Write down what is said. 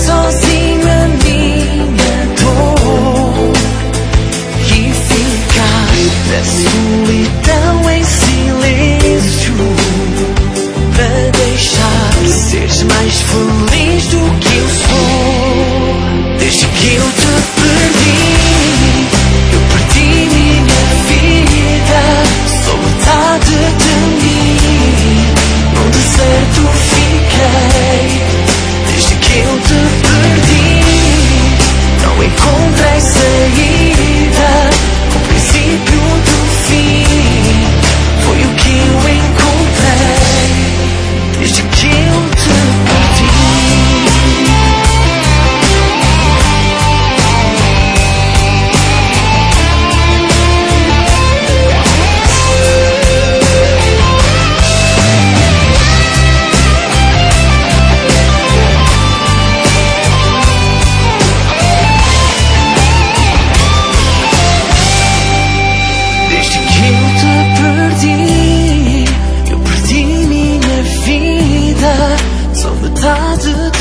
sozinho a minha dor e ficar na solidão em silêncio, para deixar seres mais feliz do que eu sou. Desde que eu te perdi minha vida, sou metade de mim, no deserto fiquei. Desde que eu te perdi, não encontrei saída, o princípio do fim foi o que eu encontrei. Desde que eu te perdi. Sou metade